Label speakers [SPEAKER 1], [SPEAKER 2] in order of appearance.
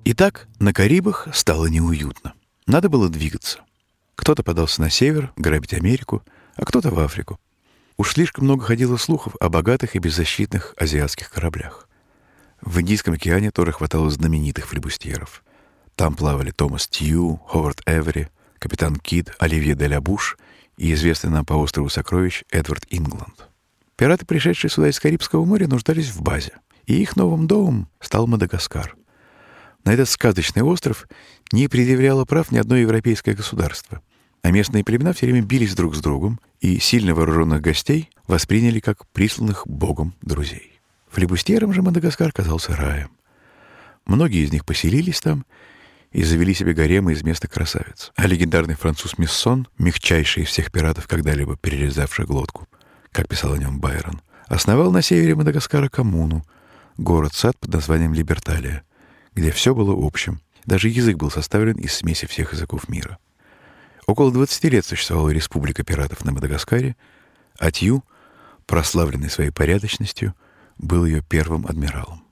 [SPEAKER 1] Итак, на Карибах стало неуютно. Надо было двигаться. Кто-то подался на север, грабить Америку, а кто-то в Африку. Уж слишком много ходило слухов о богатых и беззащитных азиатских кораблях. В Индийском океане тоже хватало знаменитых флибустьеров. Там плавали Томас Тью, Ховард Эвери, капитан Кид, Оливье де ля Буш и известный нам по острову Сокровищ Эдвард Ингланд. Пираты, пришедшие сюда из Карибского моря, нуждались в базе, и их новым домом стал Мадагаскар. На этот сказочный остров не предъявляло прав ни одно европейское государство, а местные племена все время бились друг с другом и сильно вооруженных гостей восприняли как присланных Богом друзей. Флибустьерам же Мадагаскар казался раем. Многие из них поселились там и завели себе гаремы из места красавиц. А легендарный француз Миссон, мягчайший из всех пиратов, когда-либо перерезавший глотку, как писал о нем Байрон, основал на севере Мадагаскара коммуну, город-сад под названием Либерталия, где все было общим. Даже язык был составлен из смеси всех языков мира. Около 20 лет существовала республика пиратов на Мадагаскаре, а Тью, прославленный своей порядочностью, был ее первым адмиралом.